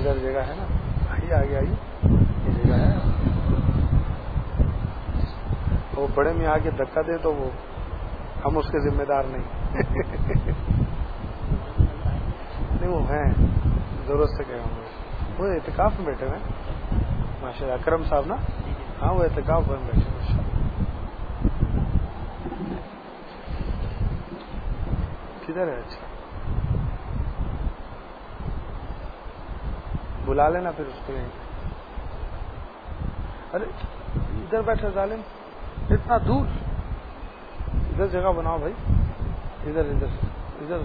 ادھر جگہ ہے نا, آئیے آگے آئیے, یہ جگہ ہے. وہ بڑے میں آگے دھکا دے تو وہ ہم اس کے ذمہ دار نہیں. نہیں وہ ہیں ضرورت سے گئے ہوں گے, وہ اعتکاف میں بیٹھے ہوئے ماشاء اللہ. اکرم صاحب نا, ہاں وہ اعتکاف میں بیٹھے ماشاء اللہ. کدھر ہے؟ اچھا بلا لینا پھر اس کو یہیں. ارے ادھر بیٹھے ظالم, اتنا دور, ادھر جگہ بناؤ بھائی, ادھر ادھر ادھر.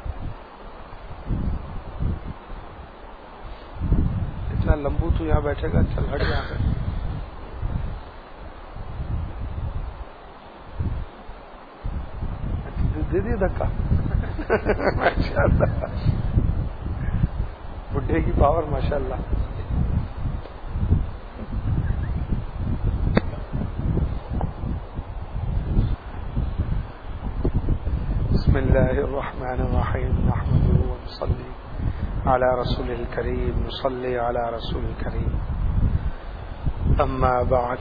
اتنا لمبو تو یہاں بیٹھے گا, چل ہٹ یہاں پہ. دے دیے دھکا. ماشاء اللہ, بڈھے کی پاور ماشاء اللہ. بسم اللہ الرحمن الرحیم, نحمده ونصلی علی رسول الکریم, نصلی علی رسول الکریم, اما بعد.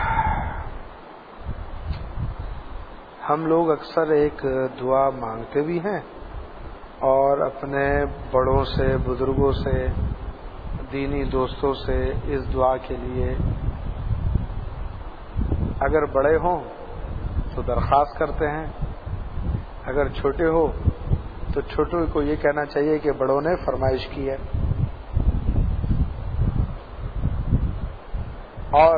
ہم لوگ اکثر ایک دعا مانگتے بھی ہیں اور اپنے بڑوں سے, بزرگوں سے, دینی دوستوں سے اس دعا کے لیے اگر بڑے ہوں تو درخواست کرتے ہیں, اگر چھوٹے ہو تو چھوٹوں کو یہ کہنا چاہیے کہ بڑوں نے فرمائش کی ہے. اور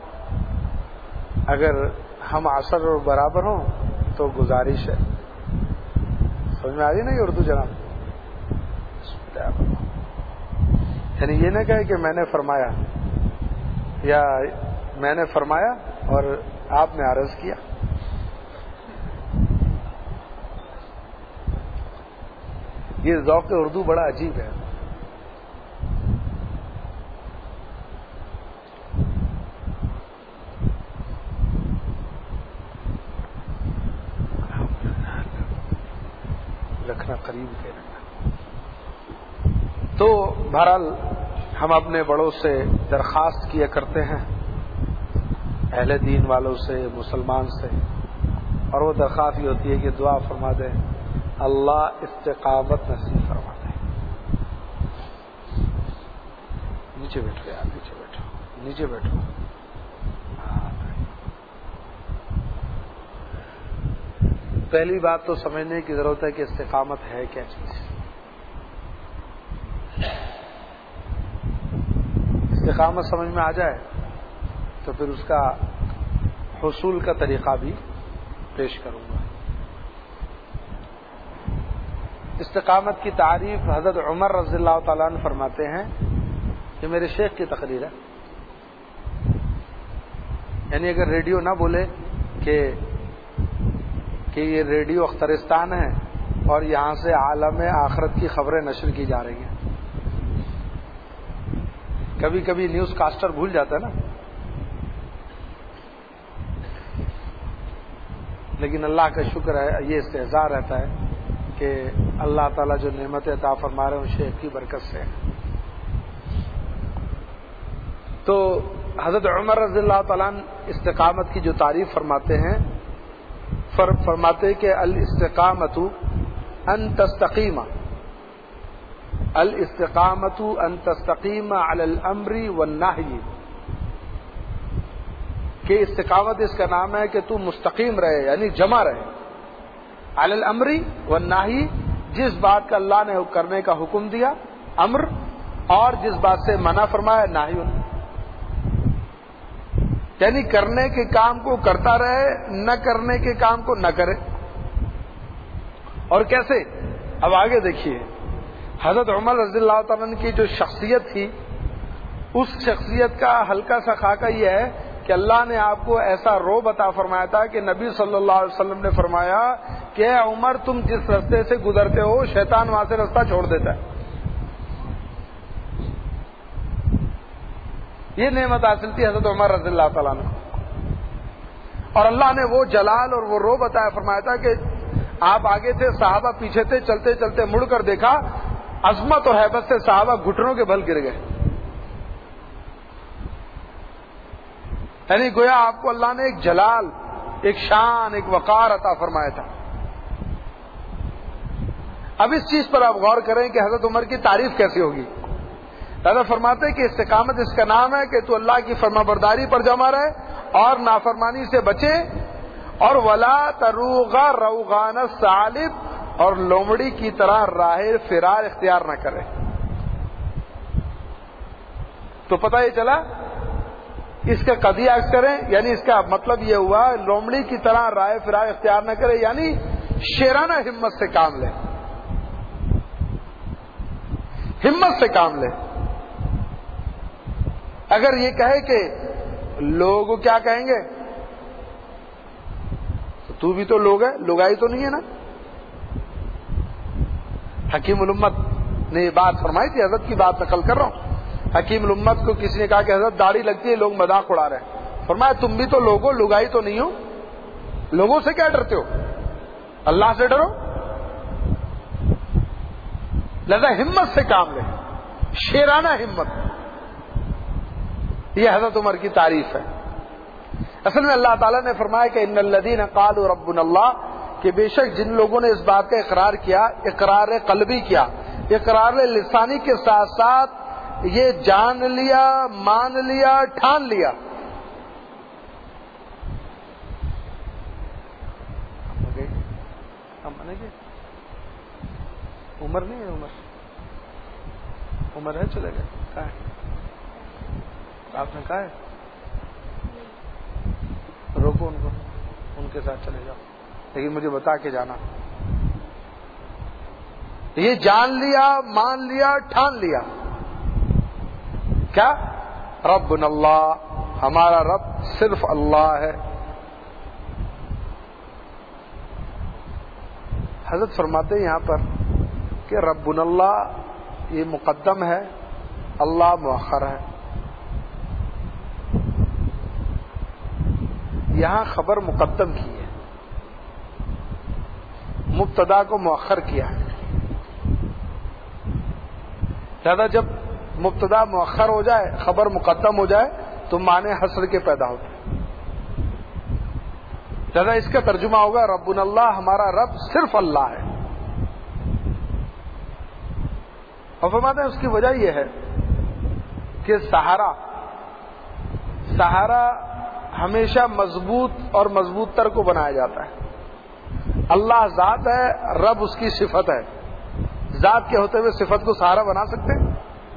اگر ہم عصر اور برابر ہوں تو گزارش ہے. سمجھ میں آ رہی نا یہ اردو جناب؟ یعنی یہ نہ کہے کہ میں نے فرمایا یا میں نے فرمایا اور آپ نے عرض کیا. یہ ذوق اردو بڑا عجیب ہے. رکھنا قریب کے رکھنا. تو بہرحال ہم اپنے بڑوں سے درخواست کیا کرتے ہیں, اہل دین والوں سے, مسلمان سے, اور وہ درخواست یہ ہوتی ہے کہ دعا فرما دیں اللہ استقامت نصیب فرما دے. نیچے بیٹھو یار, نیچے بیٹھو, نیچے بیٹھو. پہلی بات تو سمجھنے کی ضرورت ہے کہ استقامت ہے کیا چیز. استقامت سمجھ میں آ جائے تو پھر اس کا حصول کا طریقہ بھی پیش کروں گا. استقامت کی تعریف حضرت عمر رضی اللہ تعالیٰ عنہ فرماتے ہیں, یہ میرے شیخ کی تقریر ہے. یعنی اگر ریڈیو نہ بولے کہ یہ ریڈیو اخترستان ہے اور یہاں سے عالم آخرت کی خبریں نشر کی جا رہی ہیں. کبھی کبھی نیوز کاسٹر بھول جاتا ہے نا, لیکن اللہ کا شکر ہے, یہ استحضار رہتا ہے کہ اللہ تعالیٰ جو نعمت عطا فرما رہے ہیں شیخ کی برکت سے. تو حضرت عمر رضی اللہ تعالیٰ عنہ استقامت کی جو تعریف فرماتے ہیں, فرماتے کہ الاستقامت ان تستقیم, الاستقامت ان تستقیم علی الامر والنہی, کہ استقامت اس کا نام ہے کہ تو مستقیم رہے, یعنی جمع رہے, علی الامر والنہی, جس بات کا اللہ نے کرنے کا حکم دیا امر, اور جس بات سے منع فرمایا نہی, یعنی کرنے کے کام کو کرتا رہے, نہ کرنے کے کام کو نہ کرے. اور کیسے؟ اب آگے دیکھیے, حضرت عمر رضی اللہ تعالیٰ عنہ کی جو شخصیت تھی, اس شخصیت کا ہلکا سا خاکہ یہ ہے کہ اللہ نے آپ کو ایسا روب عطا فرمایا تھا کہ نبی صلی اللہ علیہ وسلم نے فرمایا کہ اے عمر تم جس رستے سے گزرتے ہو شیطان وہاں سے رستہ چھوڑ دیتا ہے. یہ نعمت حاصل تھی حضرت عمر رضی اللہ تعالیٰ عنہ, اور اللہ نے وہ جلال اور وہ روب عطا فرمایا تھا کہ آپ آگے تھے, صحابہ پیچھے تھے, چلتے چلتے مڑ کر دیکھا عظمت اور ہیبت سے صحابہ گھٹنوں کے بل گر گئے. یعنی گویا آپ کو اللہ نے ایک جلال، ایک شان، ایک وقار عطا فرمایا تھا. اب اس چیز پر آپ غور کریں کہ حضرت عمر کی تعریف کیسی ہوگی. دادا فرماتے ہیں کہ استقامت اس کا نام ہے کہ تو اللہ کی فرما برداری پر جمع رہے اور نافرمانی سے بچے، اور ولا تروغا روغان الثعلب، اور لومڑی کی طرح راہ فرار اختیار نہ کرے. تو پتہ یہ چلا اس کا قضیہ عکس کریں، یعنی اس کا مطلب یہ ہوا لومڑی کی طرح راہ فرار اختیار نہ کرے، یعنی شیرانہ ہمت سے کام لے، ہمت سے کام لے. اگر یہ کہے کہ لوگ کیا کہیں گے، تو بھی تو لوگ ہے، لوگائی تو نہیں ہے نا. حکیم الامت نے یہ بات فرمائی تھی، حضرت کی بات نقل کر رہا ہوں. حکیم الامت کو کسی نے کہا کہ حضرت داڑھی لگتی ہے، لوگ مذاق اڑا رہے ہیں. فرمایا تم بھی تو لوگ ہو، لوگائی تو نہیں ہو. لوگوں سے کیا ڈرتے ہو، اللہ سے ڈرو. لہذا ہمت سے کام لے، شیرانہ ہمت. یہ حضرت عمر کی تعریف ہے. اصل میں اللہ تعالیٰ نے فرمایا کہ ان الذین قالوا ربنا اللہ، کہ بے شک جن لوگوں نے اس بات کا اقرار کیا، اقرار قلبی کیا، اقرار لسانی کے ساتھ ساتھ یہ جان لیا، مان لیا، ٹھان لیا. عمر نہیں ہے، عمر ہے، چلے گئے. کہاں ہے آپ نے کہا ہے؟ روکو ان کو، ان کے ساتھ چلے جاؤ، لیکن مجھے بتا کے جانا. یہ جان لیا، مان لیا، ٹھان لیا. کیا؟ ربنا اللہ، ہمارا رب صرف اللہ ہے. حضرت فرماتے ہیں یہاں پر کہ ربنا اللہ یہ مقدم ہے، اللہ مؤخر ہے. یہاں خبر مقدم کی ہے، مبتدا کو مؤخر کیا ہے. لہذا جب مبتدا مؤخر ہو جائے، خبر مقدم ہو جائے تو معنی حصر کے پیدا ہوتے ہیں. لہذا اس کا ترجمہ ہوگا ربنا اللہ، ہمارا رب صرف اللہ ہے. اور فرماتے ہیں اس کی وجہ یہ ہے کہ سہارا ہمیشہ مضبوط اور مضبوط تر کو بنایا جاتا ہے. اللہ ذات ہے، رب اس کی صفت ہے. ذات کے ہوتے ہوئے صفت کو سہارا بنا سکتے ہیں؟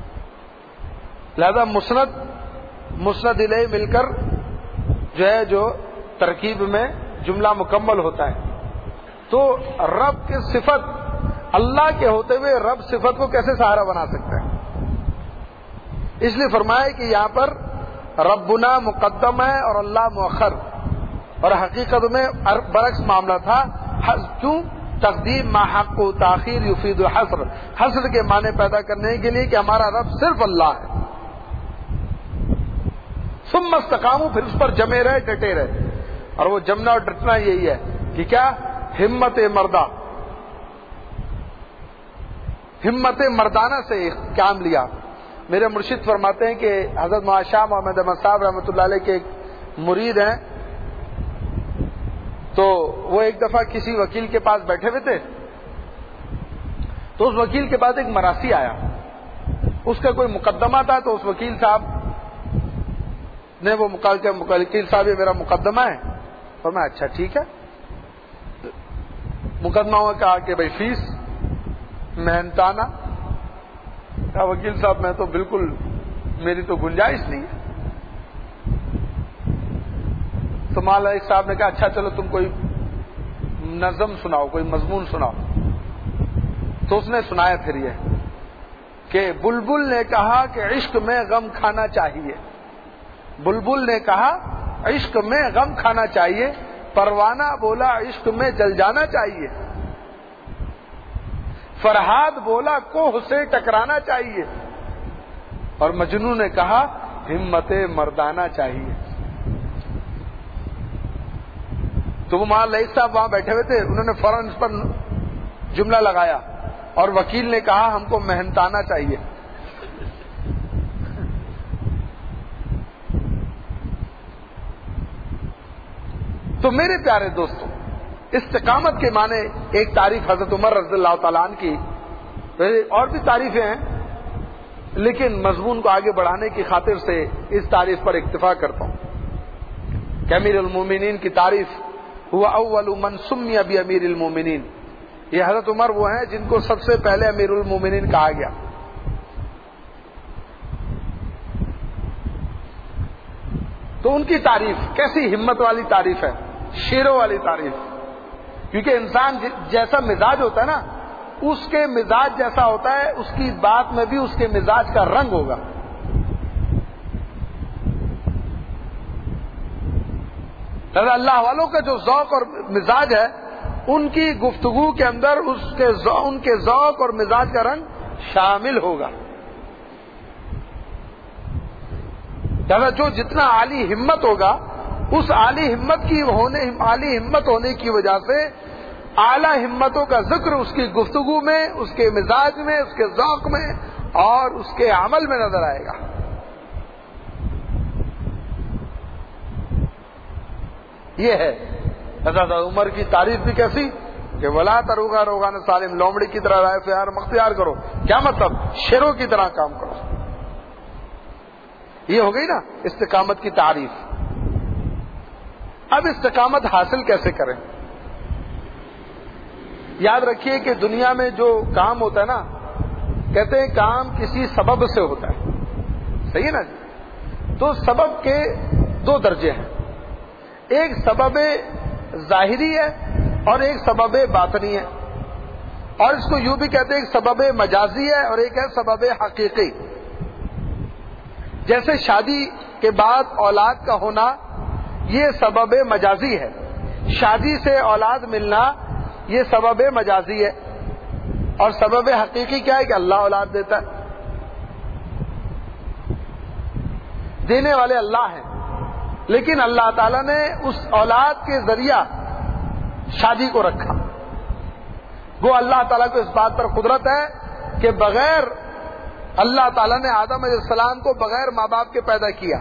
لہذا مسند الیہ مل کر جو ترکیب میں جملہ مکمل ہوتا ہے. تو رب کی صفت اللہ کے ہوتے ہوئے رب صفت کو کیسے سہارا بنا سکتا ہے؟ اس لیے فرمایا کہ یہاں پر ربنا مقدم ہے اور اللہ مؤخر، اور حقیقت میں برعکس معاملہ تھا. کیوں؟ تقدیم ما حق و تاخیر یفید الحصر، حصر کے معنی پیدا کرنے کے لیے کہ ہمارا رب صرف اللہ ہے. ثم استقاموا، پھر اس پر جمے رہے، ڈٹے رہے. اور وہ جمنا اور ڈٹنا یہی ہے کہ کیا؟ ہمت مردانہ سے کام لیا. میرے مرشد فرماتے ہیں کہ حضرت مولانا شاہ محمد احمد صاحب رحمۃ اللہ علیہ کے ایک مرید ہیں. تو وہ ایک دفعہ کسی وکیل کے پاس بیٹھے ہوئے تھے، تو اس وکیل کے پاس ایک مراثی آیا. اس کا کوئی مقدمہ تھا، تو اس وکیل صاحب نے وہ وکیل صاحب یہ میرا مقدمہ ہے. اور میں اچھا ٹھیک ہے. مقدمہ ہوا، کہا کہ بھائی فیس محنتانہ. کہا وکیل صاحب میں تو بالکل، میری تو گنجائش نہیں ہے. تو مولانا ایک صاحب نے کہا اچھا چلو تم کوئی نظم سناؤ، کوئی مضمون سناؤ. تو اس نے سنایا پھر یہ کہ بلبل نے کہا کہ عشق میں غم کھانا چاہیے. بلبل نے کہا عشق میں غم کھانا چاہیے، پروانہ بولا عشق میں جل جانا چاہیے، فرہاد بولا کوہ سے ٹکرانا چاہیے، اور مجنوں نے کہا ہمت مردانہ چاہیے. تو وہ مولانا لئیس صاحب وہاں بیٹھے ہوئے تھے، انہوں نے فوراً اس پر جملہ لگایا اور وکیل نے کہا ہم کو محنتانہ چاہیے. تو میرے پیارے دوستوں، استقامت کے معنی ایک تعریف حضرت عمر رضی اللہ تعالیٰ عنہ کی، اور بھی تعریفیں ہیں لیکن مضمون کو آگے بڑھانے کی خاطر سے اس تعریف پر اکتفا کرتا ہوں کہ امیر المومنین کی تعریف ہوا اول من سمی بامیر المومنین. یہ حضرت عمر وہ ہیں جن کو سب سے پہلے امیر المومنین کہا گیا. تو ان کی تعریف کیسی ہمت والی تعریف ہے، شیروں والی تعریف. کیونکہ انسان جیسا مزاج ہوتا ہے نا، اس کے مزاج جیسا ہوتا ہے اس کی بات میں بھی اس کے مزاج کا رنگ ہوگا. اللہ والوں کا جو ذوق اور مزاج ہے، ان کی گفتگو کے اندر ان کے ذوق اور مزاج کا رنگ شامل ہوگا. جو جتنا عالی ہمت ہوگا، اس عالی ہمت ہونے کی وجہ سے اعلی ہمتوں کا ذکر اس کی گفتگو میں، اس کے مزاج میں، اس کے ذوق میں اور اس کے عمل میں نظر آئے گا. یہ ہے حضرت عمر کی تعریف بھی کیسی کہ ولا تروگا روغان سالم، لومڑی کی طرح رائے فیار مختیار کرو. کیا مطلب؟ شیروں کی طرح کام کرو. یہ ہو گئی نا استقامت کی تعریف. اب استقامت حاصل کیسے کریں؟ یاد رکھیے کہ دنیا میں جو کام ہوتا ہے نا، کہتے ہیں کام کسی سبب سے ہوتا ہے. صحیح ہے نا جی؟ تو سبب کے دو درجے ہیں، ایک سبب ظاہری ہے اور ایک سبب باطنی ہے. اور اس کو یوں بھی کہتے ہیں ایک سبب مجازی ہے اور ایک ہے سبب حقیقی. جیسے شادی کے بعد اولاد کا ہونا یہ سبب مجازی ہے، شادی سے اولاد ملنا یہ سبب مجازی ہے. اور سبب حقیقی کیا ہے کہ اللہ اولاد دیتا ہے. دینے والے اللہ ہیں، لیکن اللہ تعالیٰ نے اس اولاد کے ذریعہ شادی کو رکھا. وہ اللہ تعالیٰ کو اس بات پر قدرت ہے کہ بغیر اللہ تعالیٰ نے آدم علیہ السلام کو بغیر ماں باپ کے پیدا کیا،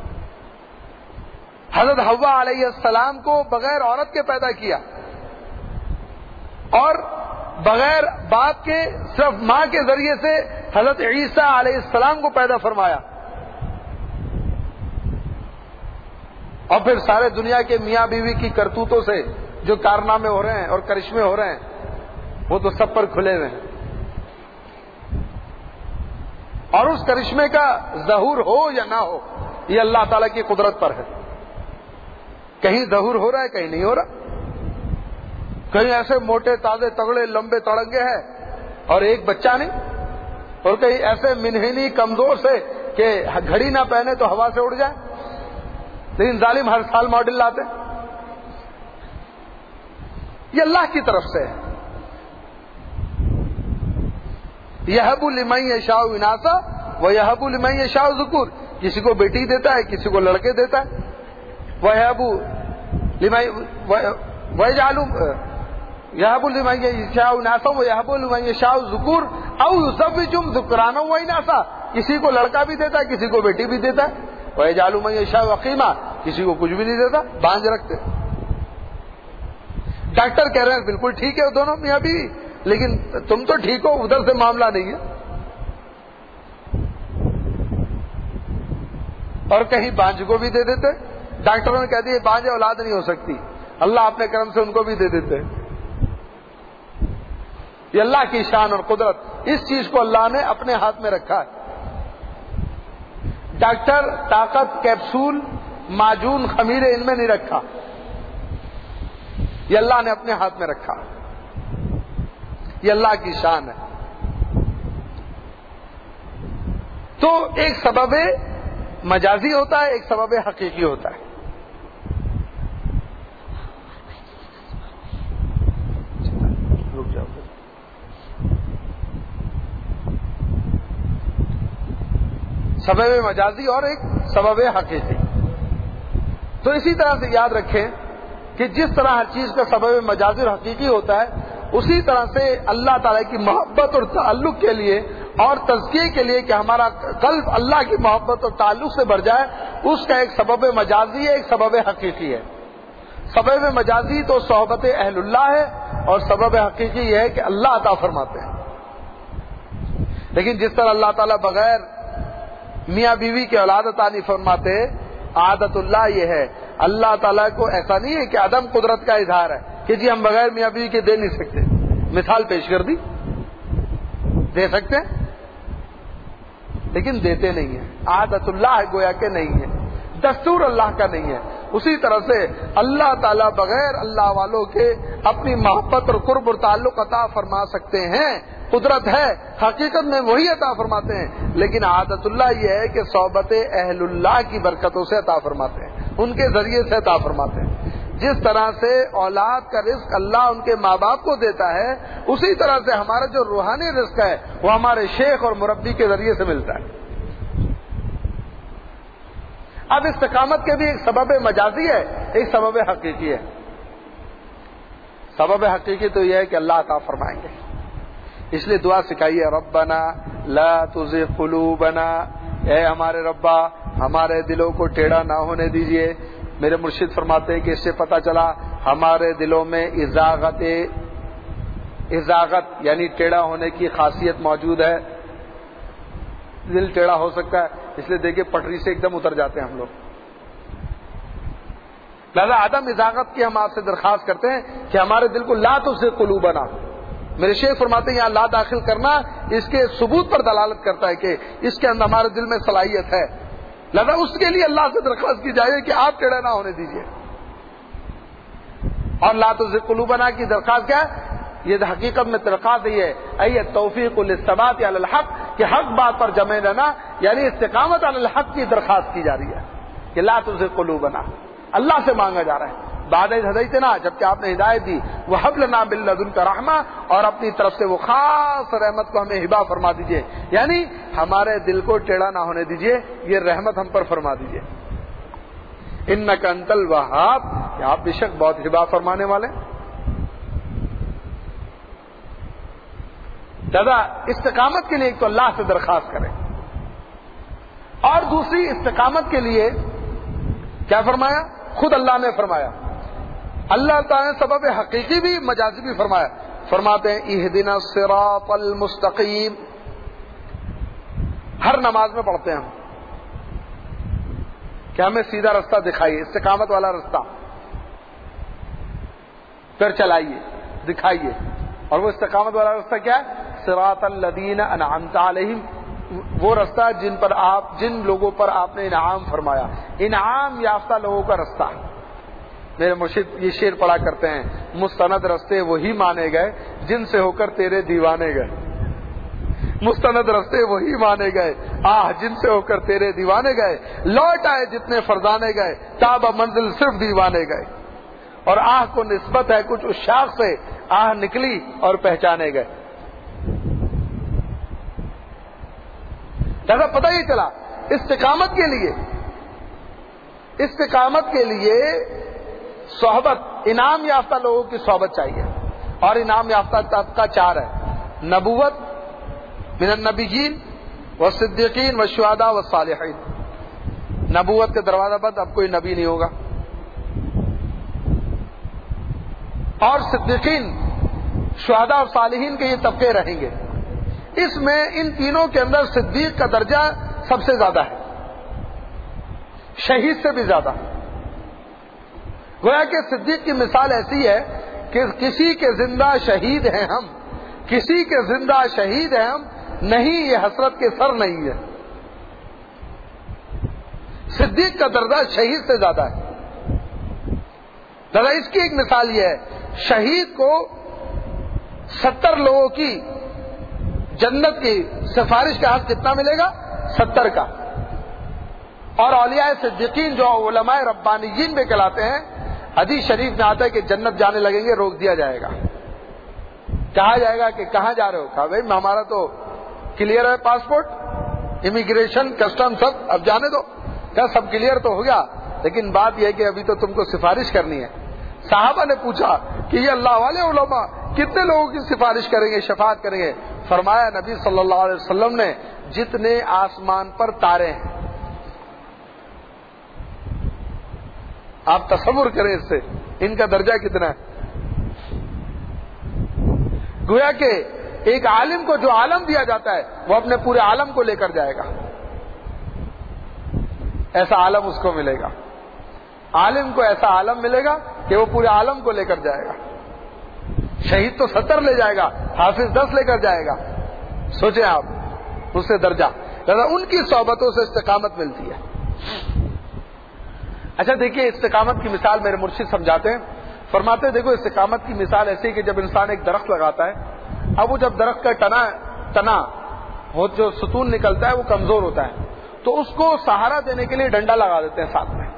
حضرت حوا علیہ السلام کو بغیر عورت کے پیدا کیا، اور بغیر باپ کے صرف ماں کے ذریعے سے حضرت عیسیٰ علیہ السلام کو پیدا فرمایا. اور پھر سارے دنیا کے میاں بیوی کی کرتوتوں سے جو کارنامے ہو رہے ہیں اور کرشمے ہو رہے ہیں وہ تو سب پر کھلے ہوئے ہیں. اور اس کرشمے کا ظہور ہو یا نہ ہو یہ اللہ تعالیٰ کی قدرت پر ہے. کہیں ظہور ہو رہا ہے، کہیں نہیں ہو رہا. کہیں ایسے موٹے تازے تگڑے لمبے تڑنگے ہیں اور ایک بچہ نہیں، اور کہیں ایسے منہنی کمزور سے کہ گھڑی نہ پہنے تو ہوا سے اڑ جائے. لیکن ظالم ہر سال ماڈل لاتے. یہ اللہ کی طرف سے ہے. یہب لمن یشاء اناثا ویہب لمن یشاء ذکور. کسی کو بیٹی دیتا ہے، کسی کو لڑکے دیتا ہے. ویہب لمن یشاء اناثا ویہب لمن یشاء ذکور او یزوجہم ذکرانا واناثا. کسی کو لڑکا بھی دیتا ہے، کسی کو بیٹی بھی دیتا ہے. وَيَجْعَلُ مَن يَشَاءُ عَقِيمًا. کسی کو کچھ بھی نہیں دیتا، بانجھ رکھتے. ڈاکٹر کہہ رہے ہیں بالکل ٹھیک ہے دونوں میاں بیوی، لیکن تم تو ٹھیک ہو، ادھر سے معاملہ نہیں ہے. اور کہیں بانجھ کو بھی دے دیتے. ڈاکٹروں نے کہہ دیا بانجھ اولاد نہیں ہو سکتی، اللہ اپنے کرم سے ان کو بھی دے دیتے. یہ اللہ کی شان اور قدرت. اس چیز کو اللہ نے اپنے ہاتھ میں رکھا ہے. ڈاکٹر طاقت کیپسول معجون خمیرے ان میں نہیں رکھا، یہ اللہ نے اپنے ہاتھ میں رکھا. یہ اللہ کی شان ہے. تو ایک سبب مجازی ہوتا ہے، ایک سبب حقیقی ہوتا ہے. رک جاؤ. سبب مجازی اور ایک سبب حقیقی. تو اسی طرح سے یاد رکھیں کہ جس طرح ہر چیز کا سبب مجازی اور حقیقی ہوتا ہے، اسی طرح سے اللہ تعالیٰ کی محبت اور تعلق کے لیے اور تزکیے کے لیے کہ ہمارا قلب اللہ کی محبت اور تعلق سے بھر جائے، اس کا ایک سبب مجازی ہے، ایک سبب حقیقی ہے۔ سبب مجازی تو صحبت اہل اللہ ہے، اور سبب حقیقی یہ ہے کہ اللہ عطا فرماتے ہیں۔ لیکن جس طرح اللہ تعالیٰ بغیر میاں بیوی کی اولاد عطا نہیں فرماتے، عادت اللہ یہ ہے، اللہ تعالیٰ کو ایسا نہیں ہے کہ عدم قدرت کا اظہار ہے کہ جی ہم بغیر میاں بیوی کے دے نہیں سکتے۔ مثال پیش کر دی، دے سکتے ہیں لیکن دیتے نہیں ہیں۔ عادت اللہ ہے گویا کہ نہیں ہے، دستور اللہ کا نہیں ہے۔ اسی طرح سے اللہ تعالیٰ بغیر اللہ والوں کے اپنی محبت اور قرب اور تعلق عطا فرما سکتے ہیں، قدرت ہے، حقیقت میں وہی عطا فرماتے ہیں، لیکن عادت اللہ یہ ہے کہ صحبت اہل اللہ کی برکتوں سے عطا فرماتے ہیں، ان کے ذریعے سے عطا فرماتے ہیں۔ جس طرح سے اولاد کا رزق اللہ ان کے ماں باپ کو دیتا ہے، اسی طرح سے ہمارا جو روحانی رزق ہے وہ ہمارے شیخ اور مربی کے ذریعے سے ملتا ہے۔ اب استقامت کے بھی ایک سبب مجازی ہے، ایک سبب حقیقی ہے۔ سبب حقیقی تو یہ ہے کہ اللہ عطا فرمائیں گے، اس لیے دعا سکھائیے، ربنا لا تزغ قلوبنا، اے ہمارے ربا ہمارے دلوں کو ٹیڑھا نہ ہونے دیجیے۔ میرے مرشد فرماتے ہیں کہ اس سے پتہ چلا ہمارے دلوں میں ازاغت یعنی ٹیڑھا ہونے کی خاصیت موجود ہے۔ دل ٹیڑھا ہو سکتا ہے، اس لیے دیکھیں پٹری سے ایک دم اتر جاتے ہیں ہم لوگ۔ لہذا عدم ازاغت کی ہم آپ سے درخواست کرتے ہیں کہ ہمارے دل کو لا تزغ قلوبنا، میرے شیخ فرماتے ہیں یہاں لا داخل کرنا اس کے ثبوت پر دلالت کرتا ہے کہ اس کے اندر ہمارے دل میں صلاحیت ہے، لہذا اس کے لیے اللہ سے درخواست کی جائے کہ آپ ٹیڑھا نہ ہونے دیجیے۔ اور لا تزغ قلوبنا کی درخواست کیا ہے؟ یہ حقیقت میں درخواست یہ ہے، اے توفیق للثبات علی الحق، کہ حق بات پر جمع رہنا، یعنی استقامت علی الحق کی درخواست کی جا رہی ہے کہ لا تزغ قلوبنا، اللہ سے مانگا جا رہا ہے۔ بعد از ہدیتنا، جبکہ آپ نے ہدایت دی، وہب لنا من لدنک رحمہ، اور اپنی طرف سے وہ خاص رحمت کو ہمیں ہبہ فرما دیجئے، یعنی ہمارے دل کو ٹیڑھا نہ ہونے دیجئے، یہ رحمت ہم پر فرما دیجئے۔ انک انت الوہاب، کہ آپ بے شک بہت ہبہ فرمانے والے۔ دادا استقامت کے لیے ایک تو اللہ سے درخواست کریں، اور دوسری استقامت کے لیے کیا فرمایا؟ خود اللہ نے فرمایا، اللہ تعالیٰ نے سبب حقیقی بھی مجازی بھی فرمایا۔ فرماتے ہیں اہدنا الصراط المستقیم، ہر نماز میں پڑھتے ہیں ہم کہ ہمیں سیدھا رستہ دکھائیے، استقامت والا رستہ، پھر چلائیے، دکھائیے۔ اور وہ استقامت والا رستہ کیا ہے؟ صراط الذین انعمت علیہم، وہ رستہ جن لوگوں پر آپ نے انعام فرمایا، انعام یافتہ لوگوں کا رستہ۔ میرے مرشد یہ شعر پڑھا کرتے ہیں، مستند رستے وہی مانے گئے جن سے ہو کر تیرے دیوانے گئے، مستند رستے وہی مانے گئے جن سے ہو کر تیرے دیوانے گئے، لوٹ آئے جتنے فرزانے گئے، تاب منزل صرف دیوانے گئے۔ اور کو نسبت ہے کچھ اس شاخ سے، نکلی اور پہچانے گئے۔ جیسا پتہ ہی چلا استقامت کے لیے صحبت، انعام یافتہ لوگوں کی صحبت چاہیے، اور انعام یافتہ طبقہ 4 ہے: نبوت من النبیین والصدیقین والشہداء والصالحین۔ نبوت کے دروازہ بند، اب کوئی نبی نہیں ہوگا، اور صدیقین، شہداء اور صالحین کے یہ طبقے رہیں گے۔ اس میں ان تینوں کے اندر صدیق کا درجہ سب سے زیادہ ہے، شہید سے بھی زیادہ۔ گویا کہ صدیق کی مثال ایسی ہے کہ کسی کے زندہ شہید ہیں ہم، کسی کے زندہ شہید ہیں ہم، نہیں یہ حسرت کے سر نہیں ہے۔ صدیق کا درجہ شہید سے زیادہ ہے۔ اس کی ایک مثال یہ ہے، شہید کو 70 لوگوں کی جنت کی سفارش کا حق کتنا ملے گا؟ 70 کا۔ اور اولیاء صدیقین جو علماء ربانیین بھی کہلاتے ہیں، حدیث شریف میں آتا ہے کہ جنت جانے لگیں گے، روک دیا جائے گا، کہا جائے گا کہ کہاں جا رہے ہو؟ کہا بھائی ہمارا تو کلیئر ہے، پاسپورٹ، امیگریشن، کسٹم سب، اب جانے دو۔ کیا سب کلیئر تو ہو گیا، لیکن بات یہ ہے کہ ابھی تو تم کو سفارش کرنی ہے۔ صحابہ نے پوچھا کہ یہ اللہ والے علماء کتنے لوگوں کی سفارش کریں گے, شفاعت کریں گے؟ فرمایا نبی صلی اللہ علیہ وسلم نے جتنے آسمان پر تارے ہیں. آپ تصور کریں اس سے ان کا درجہ کتنا ہے. گویا کہ ایک عالم کو جو عالم دیا جاتا ہے وہ اپنے پورے عالم کو لے کر جائے گا, ایسا عالم اس کو ملے گا. عالم کو ایسا عالم ملے گا کہ وہ پورے عالم کو لے کر جائے گا. شہید تو 70 لے جائے گا, حافظ 10 لے کر جائے گا. سوچیں آپ اس سے درجہ. ان کی صحبتوں سے استقامت ملتی ہے. اچھا دیکھیے, استقامت کی مثال میرے مرشد سمجھاتے ہیں, فرماتے ہیں دیکھو استقامت کی مثال ایسی ہے کہ جب انسان ایک درخت لگاتا ہے, اب وہ جب درخت کا تنا وہ جو ستون نکلتا ہے وہ کمزور ہوتا ہے, تو اس کو سہارا دینے کے لیے ڈنڈا لگا دیتے ہیں ساتھ میں.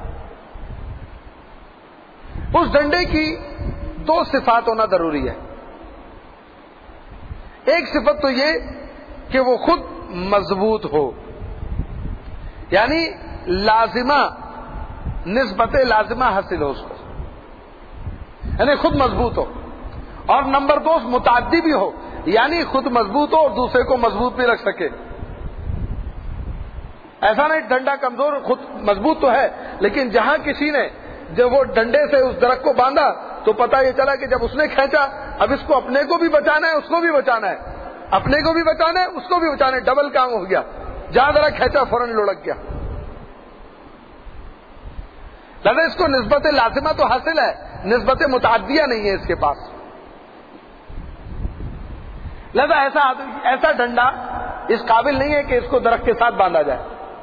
اس ڈنڈے کی 2 صفات ہونا ضروری ہے. ایک صفت تو یہ کہ وہ خود مضبوط ہو, یعنی لازمہ نسبت لازمہ حاصل ہو اس کو, یعنی خود مضبوط ہو. اور نمبر 2 متعدی بھی ہو, یعنی خود مضبوط ہو اور دوسرے کو مضبوط بھی رکھ سکے. ایسا نہیں ڈنڈا کمزور, خود مضبوط تو ہے لیکن جہاں کسی نے جب وہ ڈنڈے سے اس درخت کو باندھا تو پتہ یہ چلا کہ جب اس نے کھینچا, اب اس کو اپنے کو بھی بچانا ہے اس کو بھی بچانا ہے, اپنے کو بھی بچانا ہے اس کو بھی بچانا ہے, ڈبل کام ہو گیا. جہاں ذرا کھینچا فوراً لڑک گیا. لہذا اس کو نسبت لازمہ تو حاصل ہے, نسبت متعدیہ نہیں ہے اس کے پاس. لہذا ایسا ڈنڈا اس قابل نہیں ہے کہ اس کو درخت کے ساتھ باندھا جائے.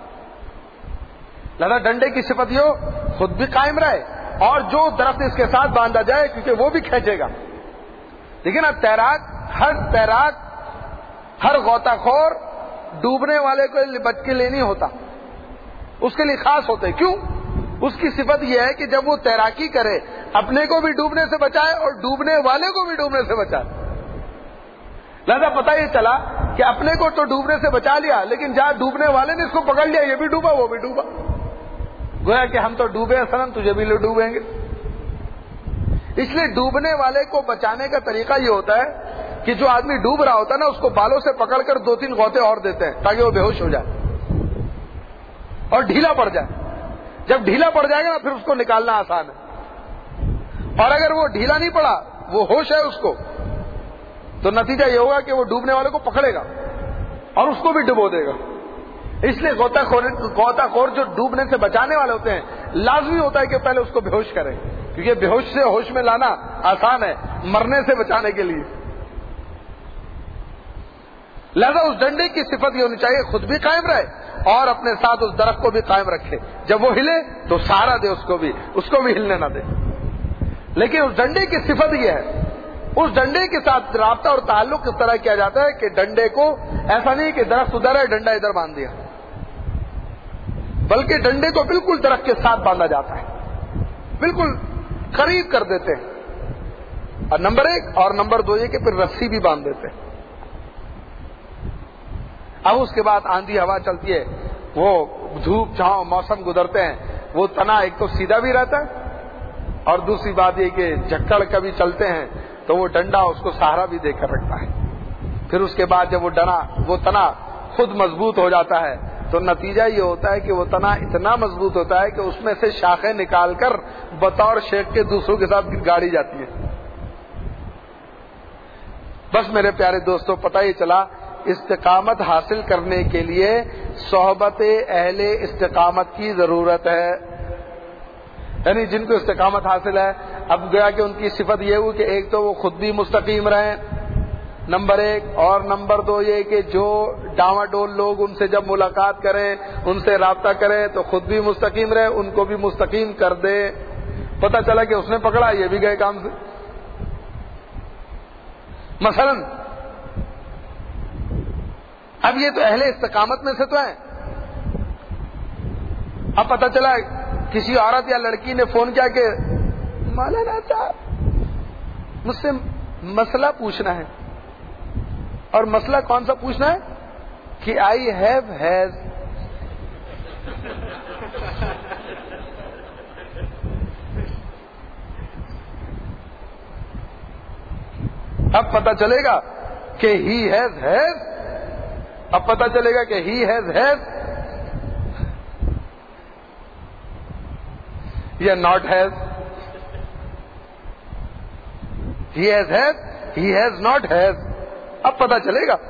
لہذا ڈنڈے کی صفت یہ ہو خود بھی قائم رہے اور جو درخت اس کے ساتھ باندھا جائے کیونکہ وہ بھی کھینچے گا. لیکن اب تیراک ہر غوطہ خور ڈوبنے والے کو بچ کے لیے نہیں ہوتا, اس کے لیے خاص ہوتے. کیوں؟ اس کی صفت یہ ہے کہ جب وہ تیراکی کرے اپنے کو بھی ڈوبنے سے بچائے اور ڈوبنے والے کو بھی ڈوبنے سے بچائے. لہذا پتہ یہ چلا کہ اپنے کو تو ڈوبنے سے بچا لیا, لیکن جہاں ڈوبنے والے نے اس کو پکڑ لیا, یہ بھی ڈوبا وہ بھی ڈوبا. گویا کہ ہم تو ڈوبے ہیں سنم, تجھے بھی ڈوبیں گے. اس لیے ڈوبنے والے کو بچانے کا طریقہ یہ ہوتا ہے کہ جو آدمی ڈوب رہا ہوتا ہے نا اس کو بالوں سے پکڑ کر 2-3 غوطے اور دیتے ہیں تاکہ وہ بے ہوش ہو جائے اور ڈھیلا پڑ جائے. جب ڈھیلا پڑ جائے گا نا پھر اس کو نکالنا آسان ہے. اور اگر وہ ڈھیلا نہیں پڑا, وہ ہوش ہے اس کو, تو نتیجہ یہ ہوگا کہ وہ ڈوبنے والے کو پکڑے گا اور اس کو بھی ڈبو دے گا. اس لیے غوطہ خور جو ڈوبنے سے بچانے والے ہوتے ہیں لازمی ہوتا ہے کہ پہلے اس کو بے ہوش کریں, کیونکہ بے ہوش سے ہوش میں لانا آسان ہے مرنے سے بچانے کے لیے. لہذا اس ڈنڈے کی صفت یہ ہونی چاہیے خود بھی قائم رہے اور اپنے ساتھ اس درخت کو بھی قائم رکھے. جب وہ ہلے تو سہارا دے اس کو بھی ہلنے نہ دے. لیکن اس ڈنڈے کی صفت یہ ہے, اس ڈنڈے کے ساتھ رابطہ اور تعلق اس طرح کیا جاتا ہے کہ ڈنڈے کو ایسا نہیں کہ درخت ادھر ہے ڈنڈا ادھر باندھ دیا, بلکہ ڈنڈے کو بالکل درخت کے ساتھ باندھا جاتا ہے, بالکل قریب کر دیتے ہیں. اور نمبر 1 اور نمبر 2 یہ کہ پھر رسی بھی باندھ دیتے ہیں. اب اس کے بعد آندھی ہوا چلتی ہے, وہ دھوپ چھاؤں موسم گزرتے ہیں, وہ تنا ایک تو سیدھا بھی رہتا ہے اور دوسری بات یہ کہ جھکڑ کبھی چلتے ہیں تو وہ ڈنڈا اس کو سہارا بھی دے کر رکھتا ہے. پھر اس کے بعد جب وہ تنا خود مضبوط ہو جاتا ہے تو نتیجہ یہ ہوتا ہے کہ وہ تنا اتنا مضبوط ہوتا ہے کہ اس میں سے شاخیں نکال کر بطور شیخ کے دوسروں کے ساتھ گاڑی جاتی ہے. بس میرے پیارے دوستوں, پتہ ہی چلا استقامت حاصل کرنے کے لیے صحبت اہل استقامت کی ضرورت ہے. یعنی جن کو استقامت حاصل ہے, اب گیا کہ ان کی صفت یہ ہوئی کہ ایک تو وہ خود بھی مستقیم رہیں, نمبر 1, اور نمبر 2 یہ کہ جو ڈاواں ڈول لوگ ان سے جب ملاقات کریں, ان سے رابطہ کریں تو خود بھی مستقیم رہے, ان کو بھی مستقیم کر دے. پتہ چلا کہ اس نے پکڑا, یہ بھی گئے کام سے. مثلا اب یہ تو اہل استقامت میں سے تو ہیں. اب پتہ چلا کسی عورت یا لڑکی نے فون کیا کہ مولانا صاحب مجھ سے مسئلہ پوچھنا ہے, اور مسئلہ کون سا پوچھنا ہے کہ آئی ہیو ہیز. اب پتہ چلے گا کہ ہی ہیز، اب پتہ چلے گا کہ ہی ہیز یا not has. He has not has, اب پتہ چلے گا.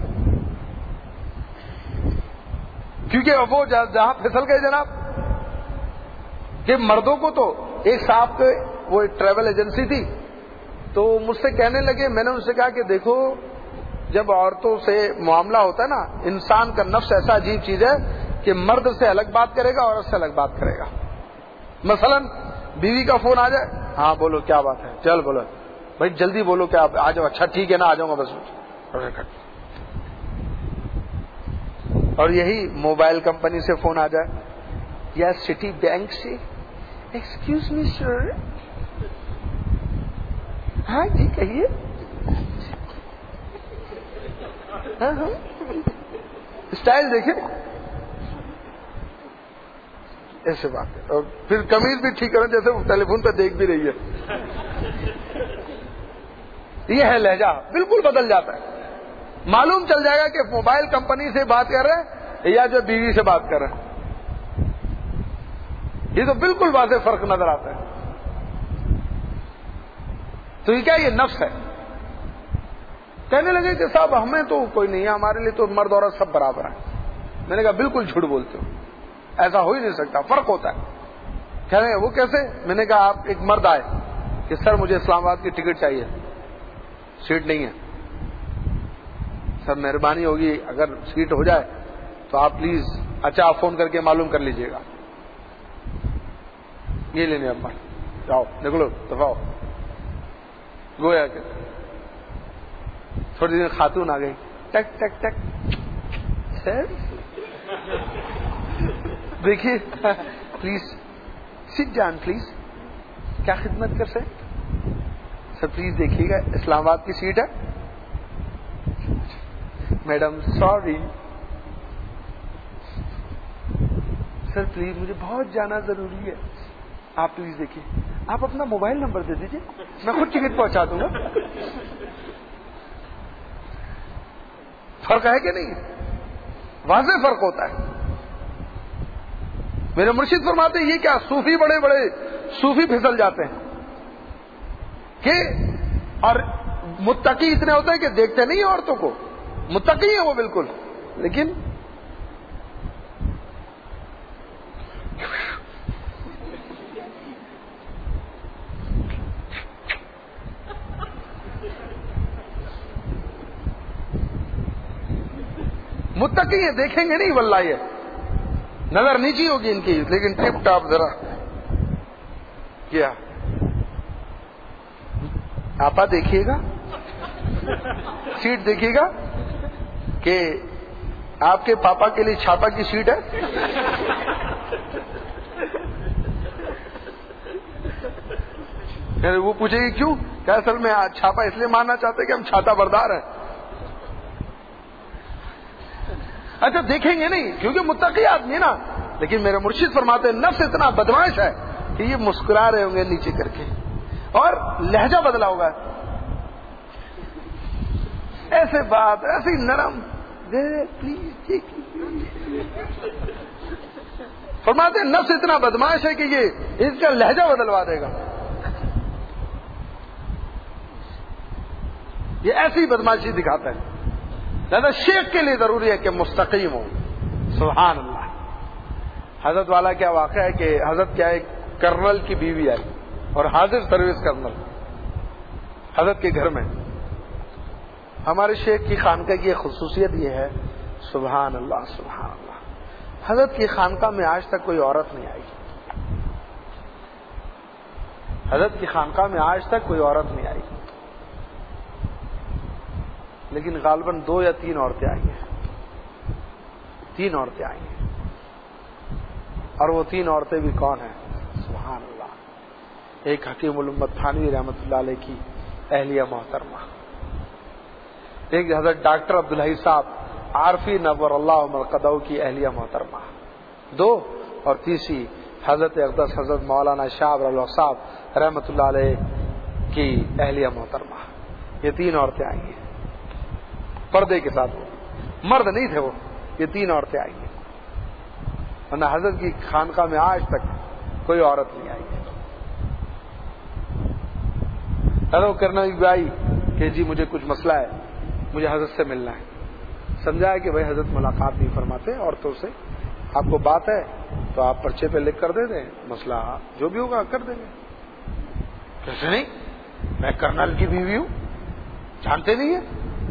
کیونکہ اب وہ جہاں پھسل گئے جناب کہ مردوں کو تو ایک صاحب کے وہ ایک ٹریول ایجنسی تھی تو مجھ سے کہنے لگے، میں نے ان سے کہا کہ دیکھو جب عورتوں سے معاملہ ہوتا ہے نا، انسان کا نفس ایسا عجیب چیز ہے کہ مرد سے الگ بات کرے گا، عورت سے الگ بات کرے گا. مثلا بیوی کا فون آ جائے، ہاں بولو کیا بات ہے، چل بولو بھائی جلدی بولو کیا آ جاؤ، اچھا ٹھیک ہے نا آ جاؤں گا بس. اور یہی موبائل کمپنی سے فون آ جائے یا سٹی بینک سے، ایکسکیوز می سر، ہاں جی کہیے، ہاں اسٹائل دیکھیں ایسے بات ہے. اور پھر قمیض بھی ٹھیک کریں جیسے وہ ٹیلی فون پہ دیکھ بھی رہی ہے. یہ ہے لہجہ، بالکل بدل جاتا ہے. معلوم چل جائے گا کہ موبائل کمپنی سے بات کر رہے ہیں یا جو بیوی سے بات کر رہے ہیں. یہ تو بالکل واضح فرق نظر آتا ہے. تو یہ کیا، یہ نفس ہے. کہنے لگے کہ صاحب ہمیں تو کوئی نہیں ہے، ہمارے لیے تو مرد عورت سب برابر ہیں. میں نے کہا بالکل جھوٹ بولتے ہو، ایسا ہو ہی نہیں سکتا، فرق ہوتا ہے. کہہ رہے ہیں وہ کیسے؟ میں نے کہا آپ ایک مرد آئے کہ سر مجھے اسلام آباد کی ٹکٹ چاہیے، سیٹ نہیں ہے. سر مہربانی ہوگی اگر سیٹ ہو جائے تو آپ پلیز، اچھا آپ فون کر کے معلوم کر لیجئے گا. یہ لینے اب جاؤ نکلو دفاع. گویا کہ تھوڑی دیر خاتون آ گئی، ٹک ٹک ٹک، سر دیکھیے پلیز سٹ ڈاؤن پلیز، کیا خدمت کر سکتے سر؟ پلیز دیکھیے گا اسلام آباد کی سیٹ ہے. میڈم سوری سر پلیز مجھے بہت جانا ضروری ہے، آپ پلیز دیکھیے. آپ اپنا موبائل نمبر دے دیجیے، میں خود ٹکٹ پہنچا دوں گا. فرق ہے کہ نہیں؟ واضح فرق ہوتا ہے. میرے مرشد فرماتے ہیں یہ کیا، صوفی بڑے بڑے صوفی پھسل جاتے ہیں کہ، اور متقی اتنے ہوتے ہیں کہ دیکھتے نہیں ہیں عورتوں کو، متقی ہیں وہ بالکل، لیکن متقی ہیں، دیکھیں گے نہیں واللہ، یہ نظر نیچی ہوگی ان کی لیکن ٹپ ٹاپ. ذرا کیا آپا دیکھیے گا، سیٹ دیکھیے گا کہ آپ کے پاپا کے لیے چھاپا کی سیٹ ہے. وہ پوچھے گی کیوں؟ کیا اصل میں چھاپا اس لیے ماننا چاہتے کہ ہم چھاتا بردار ہیں. اچھا دیکھیں گے نہیں کیونکہ متقی آدمی ہے نا، لیکن میرے مرشد فرماتے ہیں نفس اتنا بدمعاش ہے کہ یہ مسکرا رہے ہوں گے نیچے کر کے، اور لہجہ بدلا ہوگا، ایسے بات ایسی نرم، فرماتے ہیں نفس اتنا بدمعاش ہے کہ یہ اس کا لہجہ بدلوا دے گا. یہ ایسی بدمعاشی دکھاتا ہے. لہذا شیخ کے لیے ضروری ہے کہ مستقیم ہو. سبحان اللہ. حضرت والا کیا واقعہ ہے کہ حضرت کیا ایک کرنل کی بیوی آئی اور حاضر سروس کرنل حضرت کے گھر میں. ہمارے شیخ کی خانقاہ کی ایک خصوصیت یہ ہے، سبحان اللہ سبحان اللہ، حضرت کی خانقاہ میں آج تک کوئی عورت نہیں آئی. حضرت کی خانقاہ میں آج تک کوئی عورت نہیں آئی، لیکن غالباً 2 یا 3 عورتیں آئی ہیں. 3 عورتیں آئی ہیں، اور وہ 3 عورتیں بھی کون ہیں؟ سبحان اللہ. ایک حکیم الامت تھانوی رحمۃ اللہ علیہ کی اہلیہ محترمہ، ایک حضرت ڈاکٹر عبدالحی صاحب عارفی نور اللہ مرقدہ کی اہلیہ محترمہ 2، اور تیسری حضرت اقدس حضرت مولانا شاہ ابر صاحب رحمۃ اللہ علیہ کی اہلیہ محترمہ. یہ 3 عورتیں آئی ہیں پردے کے ساتھ، وہ مرد نہیں تھے، وہ یہ 3 عورتیں آئی ہیں، ورنہ حضرت کی خانقاہ میں آج تک کوئی عورت نہیں آئی ہے۔ وہ کرنا آئی کہ جی مجھے کچھ مسئلہ ہے، مجھے حضرت سے ملنا ہے۔ سمجھایا کہ بھائی حضرت ملاقات نہیں فرماتے عورتوں سے، آپ کو بات ہے تو آپ پرچے پہ لکھ کر دے دیں، مسئلہ جو بھی ہوگا کر دیں گے۔ کیسے نہیں، میں کرنل کی بیوی ہوں، جانتے نہیں ہیں؟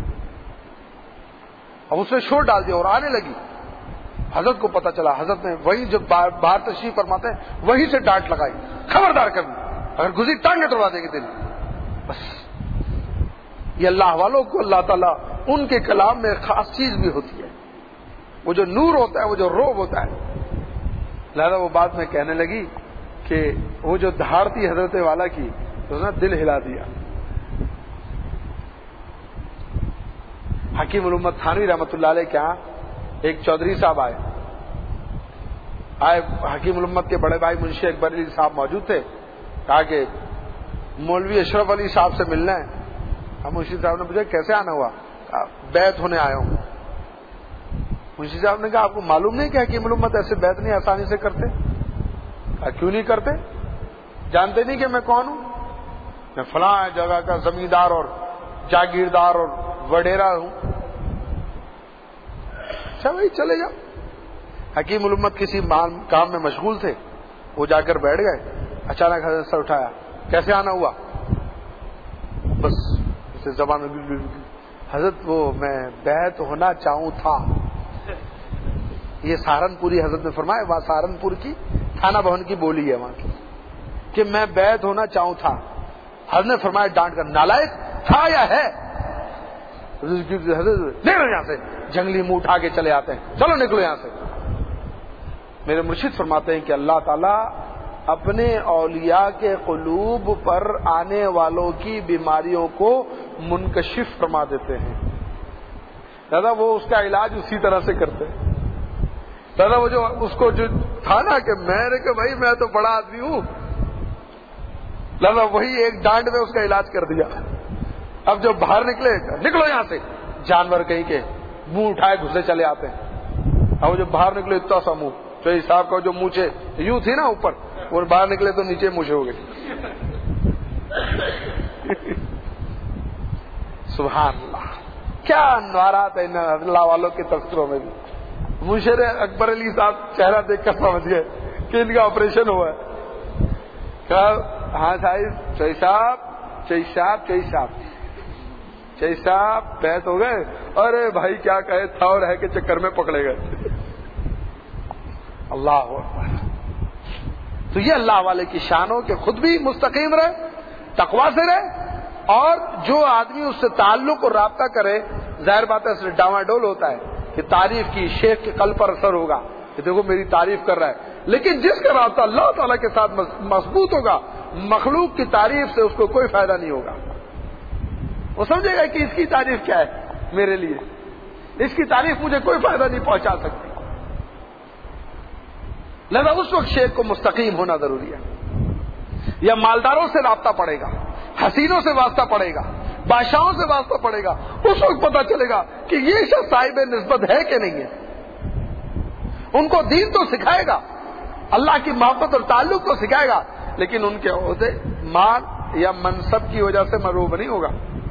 اب اس نے شور ڈال دیا اور آنے لگی۔ حضرت کو پتا چلا، حضرت نے وہی جب باہر تشریف فرماتے ہیں وہیں سے ڈانٹ لگائی، خبردار کرنا، اگر گزری ٹانگیں توڑا دے گی دل۔ بس یہ اللہ والوں کو اللہ تعالیٰ ان کے کلام میں خاص چیز بھی ہوتی ہے، وہ جو نور ہوتا ہے، وہ جو روب ہوتا ہے۔ لہذا وہ بات میں کہنے لگی کہ وہ جو دھاڑ تھی حضرت والا کی، اس نے دل ہلا دیا۔ حکیم الامت تھانوی رحمۃ اللہ علیہ کے ہاں ایک چودھری صاحب آئے، حکیم الامت کے بڑے بھائی منشی اکبر علی صاحب موجود تھے۔ کہا کہ مولوی اشرف علی صاحب سے ملنا ہے۔ منشی صاحب نے پوچھا کیسے آنا ہوا؟ بیعت ہونے آیا ہوں۔ منشی صاحب نے کہا آپ کو معلوم نہیں کہ حکیم الامت ایسے بیعت نہیں آسانی سے کرتے؟ کہا کیوں نہیں کرتے؟ جانتے نہیں کہ میں کون ہوں؟ میں فلاں جگہ کا زمیندار اور جاگیردار اور وڈیرا ہوں۔ اچھا بھائی چلے جاؤ۔ حکیم الامت کسی کام میں مشغول تھے، وہ جا کر بیٹھ گئے۔ اچانک حضرت سر اٹھایا، کیسے آنا ہوا؟ بس اسے زبان میں حضرت وہ میں بیعت ہونا چاہوں تھا۔ یہ سہارنپوری حضرت نے فرمایا، وہاں سہارنپور کی تھانہ بھون کی بولی ہے وہاں کی، کہ میں بیعت ہونا چاہوں تھا۔ حضرت نے فرمایا ڈانٹ کر، نالائق تھا یا ہے؟ نکلو یہاں سے، جنگلی منہ اٹھا کے چلے آتے ہیں، چلو نکلو یہاں سے۔ میرے مرشد فرماتے ہیں کہ اللہ تعالیٰ اپنے اولیاء کے قلوب پر آنے والوں کی بیماریوں کو منکشف فرما دیتے ہیں۔ دادا وہ اس کا علاج اسی طرح سے کرتے ہیں۔ دادا وہ جو اس کو جو تھا نا کہ میں نے کہ بھائی میں تو بڑا آدمی ہوں، دادا وہی ایک ڈانٹ میں اس کا علاج کر دیا۔ اب جب باہر نکلے، نکلو یہاں سے، جانور کہیں کے منہ اٹھائے گھسے چلے آتے ہیں۔ اب جب باہر نکلے اتنا سا منہ، تو صاحب کا جو مونچھے یوں تھی نا اوپر، اور باہر نکلے تو نیچے مونچھے ہو گئے۔ سبحان اللہ، کیا انوارات ہیں اللہ والوں کے تذکروں میں بھی۔ منشر اکبر علی صاحب چہرہ دیکھ کر سمجھ گئے کہ ان کا آپریشن ہوا ہے۔ کہا ہاں صاحب، چئی صاحب بیعت ہو گئے؟ ارے بھائی کیا کہے، تھا اور ہے کہ چکر میں پکڑے گئے۔ اللہ اکبر۔ تو یہ اللہ والے کی شان ہو کہ خود بھی مستقیم رہے، تقویٰ سے رہے، اور جو آدمی اس سے تعلق اور رابطہ کرے، ظاہر بات ہے اس سے ڈاواڈول ہوتا ہے کہ تعریف کی شیخ کے قلب پر اثر ہوگا کہ دیکھو میری تعریف کر رہا ہے، لیکن جس کا رابطہ اللہ تعالیٰ کے ساتھ مضبوط ہوگا، مخلوق کی تعریف سے اس کو کوئی فائدہ نہیں ہوگا۔ وہ سمجھے گا کہ اس کی تعریف کیا ہے میرے لیے، اس کی تعریف مجھے کوئی فائدہ نہیں پہنچا سکتی۔ لہذا اس وقت شیخ کو مستقیم ہونا ضروری ہے۔ یا مالداروں سے رابطہ پڑے گا، حسینوں سے واسطہ پڑے گا، بادشاہوں سے واسطہ پڑے گا، اس وقت پتہ چلے گا کہ یہ شخص صاحب نسبت ہے کہ نہیں ہے۔ ان کو دین تو سکھائے گا، اللہ کی محبت اور تعلق تو سکھائے گا، لیکن ان کے عہدے، مال یا منصب کی وجہ سے مروب نہیں ہوگا۔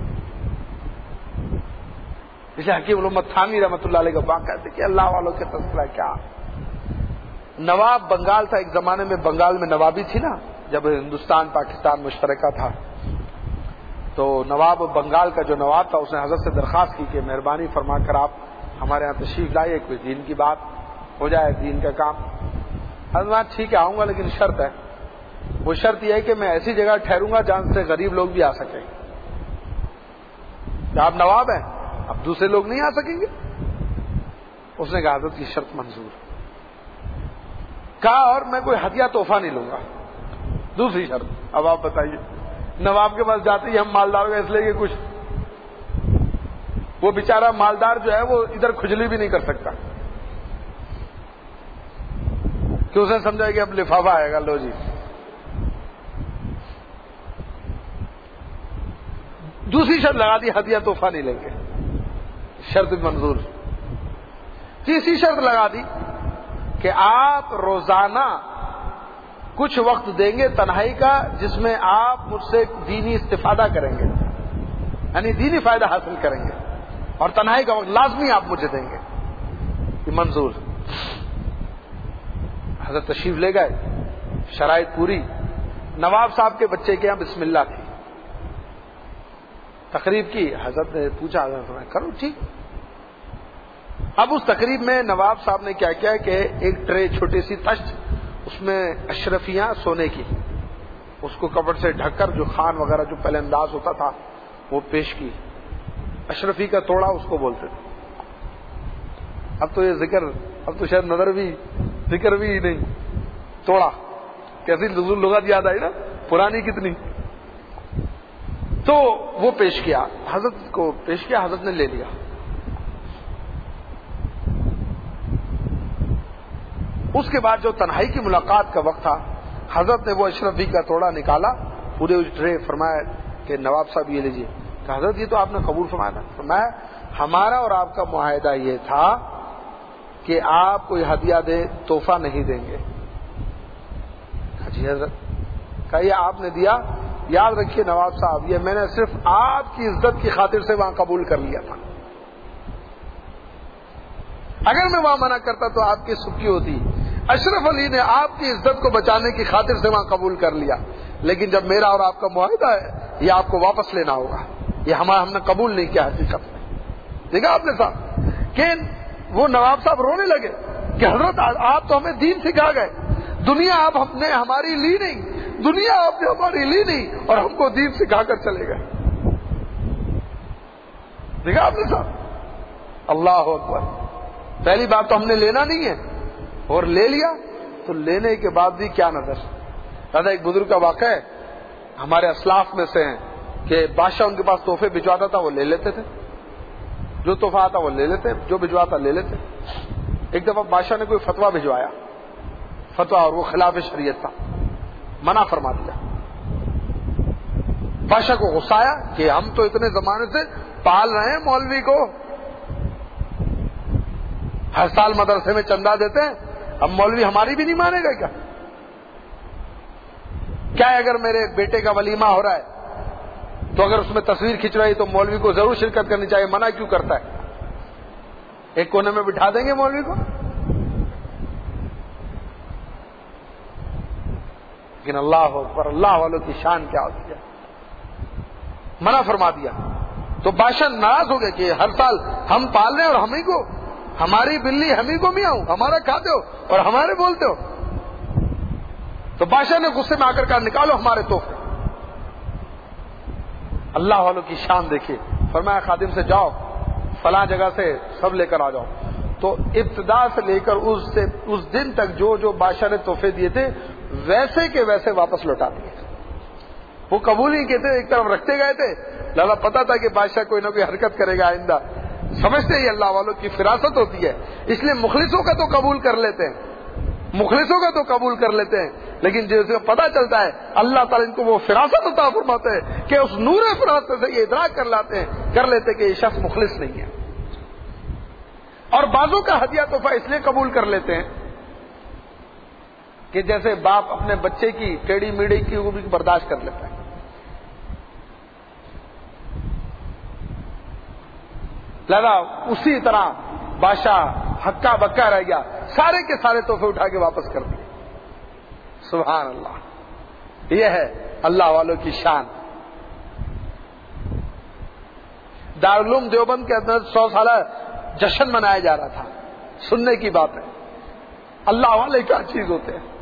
اسے حکیم الامت تھانوی رحمۃ اللہ علیہ کا واقعہ ہے کہ اللہ والوں کے تذکرہ کیا۔ نواب بنگال تھا، ایک زمانے میں بنگال میں نوابی تھی نا، جب ہندوستان پاکستان مشترکہ تھا، تو نواب بنگال کا جو نواب تھا اس نے حضرت سے درخواست کی کہ مہربانی فرما کر آپ ہمارے یہاں تشریف لائیے، کوئی دین کی بات ہو جائے، دین کا کام۔ حضرت ٹھیک ہے آؤں گا، لیکن شرط ہے، وہ شرط یہ ہے کہ میں ایسی جگہ ٹھہروں گا جہاں سے غریب لوگ بھی آ سکیں۔ آپ نواب ہیں، اب دوسرے لوگ نہیں آ سکیں گے۔ اس نے کہا حضرت کی شرط منظور۔ کہا اور میں کوئی ہدیہ تحفہ نہیں لوں گا، دوسری شرط۔ اب آپ بتائیے، نواب کے پاس جاتے ہی ہم مالداروں کا اس لیے کہ کچھ، وہ بیچارہ مالدار جو ہے وہ ادھر کھجلی بھی نہیں کر سکتا کہ اسے سمجھا کہ اب لفافہ آئے گا، لو جی۔ دوسری شرط لگا دی ہدیہ تحفہ نہیں لیں گے، شرط منظور۔ تیسری شرط لگا دی کہ آپ روزانہ کچھ وقت دیں گے تنہائی کا، جس میں آپ مجھ سے دینی استفادہ کریں گے، یعنی دینی فائدہ حاصل کریں گے، اور تنہائی کا وقت لازمی آپ مجھے دیں گے، یہ منظور۔ حضرت تشریف لے گئے، شرائط پوری۔ نواب صاحب کے بچے کے یہاں بسم اللہ تھی، تقریب کی، حضرت نے پوچھا، حضرت نے کرو ٹھیک۔ اب اس تقریب میں نواب صاحب نے کیا کیا کہ ایک ٹرے چھوٹی سی تشت، اس میں اشرفیاں سونے کی، اس کو کپڑ سے ڈھک کر جو خان وغیرہ جو پہلے انداز ہوتا تھا وہ پیش کی۔ اشرفی کا توڑا اس کو بولتے تھے۔ اب تو یہ ذکر، اب تو شاید نظر بھی ذکر بھی نہیں، توڑا کیسی لغت یاد آئی نا، پرانی کتنی۔ تو وہ پیش کیا، حضرت کو پیش کیا، حضرت نے لے لیا۔ اس کے بعد جو تنہائی کی ملاقات کا وقت تھا، حضرت نے وہ اشرفی کا توڑا نکالا، پورے ٹرے، فرمایا کہ نواب صاحب یہ لیجیے۔ کہ حضرت یہ تو آپ نے قبول فرمایا تھا۔ فرمایا ہمارا اور آپ کا معاہدہ یہ تھا کہ آپ کوئی ہدیہ دیں، تحفہ نہیں دیں گے۔ کہا جی حضرت، کہا یہ آپ نے دیا، یاد رکھیے نواب صاحب، یہ میں نے صرف آپ کی عزت کی خاطر سے وہاں قبول کر لیا تھا، اگر میں وہاں منع کرتا تو آپ کی سکی ہوتی۔ اشرف علی نے آپ کی عزت کو بچانے کی خاطر سے وہاں قبول کر لیا، لیکن جب میرا اور آپ کا معاہدہ ہے یہ آپ کو واپس لینا ہوگا، یہ ہم نے قبول نہیں کیا حقیقت میں۔ دیکھا آپ نے صاحب کہ وہ نواب صاحب رونے لگے کہ حضرت آپ تو ہمیں دین سکھا گئے، دنیا آپ ہم نے ہماری لی نہیں، دنیا آپ نے ہماری لی نہیں اور ہم کو دین سکھا کر چلے گئے۔ دیکھا آپ نے صاحب، اللہ اکبر۔ پہلی بات تو ہم نے لینا نہیں ہے، اور لے لیا تو لینے کے بعد بھی کیا نظر۔ دادا ایک بزرگ کا واقعہ ہے، ہمارے اسلاف میں سے ہیں کہ بادشاہ ان کے پاس تحفے بھجواتا تھا، وہ لے لیتے تھے، جو تحفہ آتا وہ لے لیتے، جو بھجواتا لے لیتے۔ ایک دفعہ بادشاہ نے کوئی فتویٰ بھجوایا، فتویٰ، اور وہ خلاف شریعت تھا، منع فرما دیا۔ بادشاہ کو غصہ آیا کہ ہم تو اتنے زمانے سے پال رہے ہیں مولوی کو، ہر سال مدرسے میں چندہ دیتے ہیں، اب مولوی ہماری بھی نہیں مانے گا کیا؟ کیا ہے اگر میرے بیٹے کا ولیمہ ہو رہا ہے تو اگر اس میں تصویر کھنچ رہی تو مولوی کو ضرور شرکت کرنی چاہیے، منع کیوں کرتا ہے؟ ایک کونے میں بٹھا دیں گے مولوی کو۔ لیکن اللہ اکبر، اللہ والوں کی شان کیا ہوتی ہے، منع فرما دیا۔ تو بادشاہ ناراض ہو گئے کہ ہر سال ہم پال رہے ہیں اور ہم ہی کو، ہماری بلی ہم ہی کو میاؤں، ہمارا کھاتے ہو اور ہمارے بولتے ہو۔ تو بادشاہ نے غصے میں آ کر کہا نکالو ہمارے تحفے۔ اللہ والوں کی شان دیکھیے، فرمایا خادم سے جاؤ فلاں جگہ سے سب لے کر آ جاؤ۔ تو ابتدا سے لے کر اس دن تک جو جو بادشاہ نے تحفے دیے تھے ویسے کے ویسے واپس لوٹا دیے۔ وہ قبول ہی کہتے، ایک طرف رکھتے گئے تھے، لہذا پتا تھا کہ بادشاہ کوئی نہ کوئی حرکت کرے گا آئندہ، سمجھتے ہی اللہ والوں کی فراست ہوتی ہے، اس لیے مخلصوں کا تو قبول کر لیتے ہیں، مخلصوں کا تو قبول کر لیتے ہیں، لیکن جیسے پتا چلتا ہے اللہ تعالیٰ ان کو وہ فراست عطا فرماتے ہیں کہ اس نور فراست سے یہ ادراک کر لیتے کہ یہ شخص مخلص نہیں ہے۔ اور بعضوں کا ہدیہ تحفہ اس لیے قبول کر لیتے ہیں کہ جیسے باپ اپنے بچے کی ٹیڑھی میڑھی کی وہ بھی برداشت کر لیتا ہے، لہذا اسی طرح بادشاہ ہکا بکا رہ گیا، سارے کے سارے تحفے اٹھا کے واپس کر دیے۔ سبحان اللہ، یہ ہے اللہ والوں کی شان۔ دارالعلوم دیوبند کے اندر 100 سالہ جشن منایا جا رہا تھا، سننے کی بات ہے، اللہ والے کیا چیز ہوتے ہیں،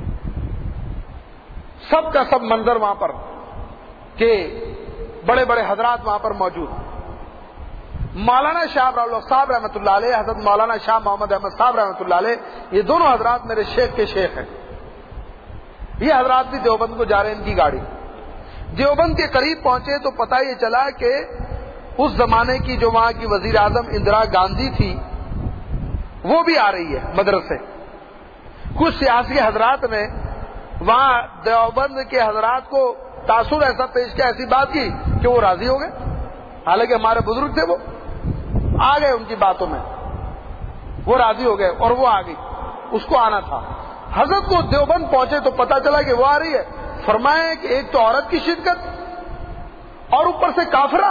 سب کا سب منظر وہاں پر کہ بڑے بڑے حضرات وہاں پر موجود، مولانا شاہ صاحب رحمۃ اللہ علیہ، حضرت مولانا شاہ محمد احمد صاحب رحمۃ اللہ علیہ، یہ دونوں حضرات میرے شیخ کے شیخ ہیں۔ یہ حضرات بھی دیوبند کو جا رہے ہیں، ان کی گاڑی دیوبند کے قریب پہنچے تو پتہ یہ چلا کہ اس زمانے کی جو وہاں کی وزیر اعظم اندرا گاندھی تھی وہ بھی آ رہی ہے مدرسے۔ کچھ سیاسی حضرات نے وہاں دیوبند کے حضرات کو تاثر ایسا پیش کیا، ایسی بات کی کہ وہ راضی ہو گئے، حالانکہ ہمارے بزرگ تھے وہ آ گئے ان کی باتوں میں، وہ راضی ہو گئے اور وہ آ گئی، اس کو آنا تھا۔ حضرت کو دیوبند پہنچے تو پتا چلا کہ وہ آ رہی ہے، فرمائے کہ ایک تو عورت کی شرکت اور اوپر سے کافرہ،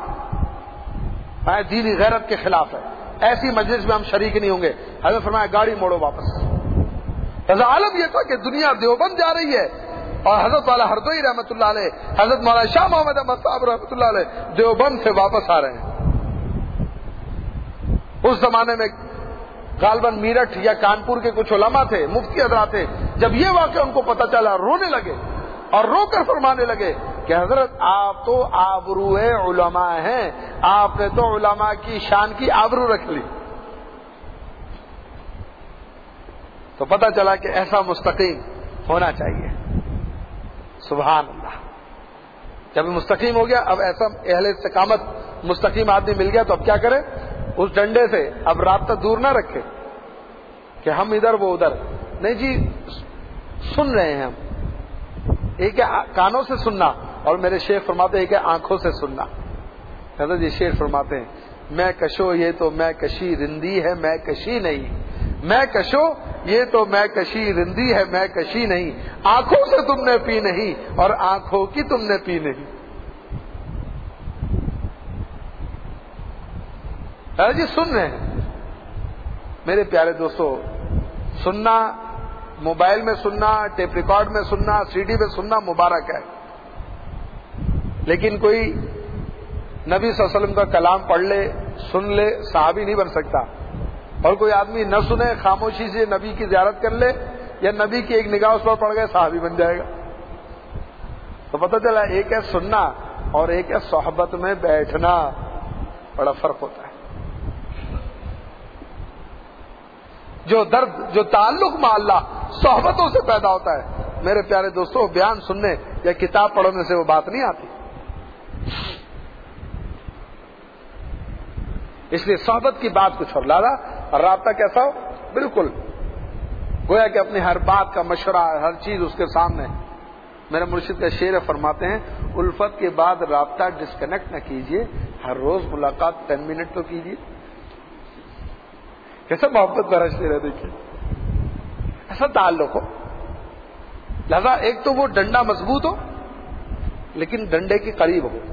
دینی غیرت کے خلاف ہے، ایسی مجلس میں ہم شریک نہیں ہوں گے۔ حضرت فرمایا گاڑی موڑو واپس۔ عالم یہ تھا کہ دنیا دیوبند جا رہی ہے اور حضرت والا ہردوئی رحمۃ اللہ علیہ، حضرت مولانا شاہ محمد احمد صاحب رحمۃ اللہ علیہ دیوبند سے واپس آ رہے ہیں۔ اس زمانے میں غالباً میرٹھ یا کانپور کے کچھ علماء تھے، مفتی حضرات تھے، جب یہ واقعہ ان کو پتہ چلا رونے لگے اور رو کر فرمانے لگے کہ حضرت آپ تو آبرو علماء ہیں، آپ نے تو علماء کی شان کی آبرو رکھ لی۔ تو پتہ چلا کہ ایسا مستقیم ہونا چاہیے۔ سبحان اللہ۔ جب مستقیم ہو گیا، اب ایسا اہل استقامت مستقیم آدمی مل گیا تو اب کیا کرے؟ اس ڈنڈے سے اب رابطہ دور نہ رکھے کہ ہم ادھر وہ ادھر، نہیں جی، سن رہے ہیں ہم، ایک ہے کانوں سے سننا اور میرے شیخ فرماتے ہیں کہ آنکھوں سے سننا۔ حضرت یہ شیخ فرماتے ہیں میں کشو یہ تو میں کشی رندی ہے میں کشی نہیں، میں کشو یہ تو میں کشی رندی ہے میں کشی نہیں، آنکھوں سے تم نے پی نہیں اور آنکھوں کی تم نے پی نہیں۔ جی سن رہے ہیں میرے پیارے دوستو، سننا، موبائل میں سننا، ٹیپ ریکارڈ میں سننا، سی ڈی میں سننا مبارک ہے، لیکن کوئی نبی صلی اللہ علیہ وسلم کا کلام پڑھ لے، سن لے، صحابی نہیں بن سکتا۔ اور کوئی آدمی نہ سنے، خاموشی سے نبی کی زیارت کر لے یا نبی کی ایک نگاہ اس پر پڑ گئے، صحابی بن جائے گا۔ تو پتہ چلا ایک ہے سننا اور ایک ہے صحبت میں بیٹھنا، بڑا فرق ہوتا ہے۔ جو درد، جو تعلق مع اللہ صحبتوں سے پیدا ہوتا ہے میرے پیارے دوستوں، بیان سننے یا کتاب پڑھنے سے وہ بات نہیں آتی۔ اس لیے صحبت کی بات کچھ اور لالا اور رابطہ کیسا ہو، بالکل گویا کہ اپنی ہر بات کا مشورہ، ہر چیز اس کے سامنے۔ میرے مرشد کا شعر فرماتے ہیں الفت کے بعد رابطہ ڈسکنیکٹ نہ کیجیے، ہر روز ملاقات 10 منٹ تو کیجیے۔ کیسا محبت برستے رہے، دیکھیے ایسا تعلق ہو۔ لہذا ایک تو وہ ڈنڈا مضبوط ہو لیکن ڈنڈے کے قریب ہو،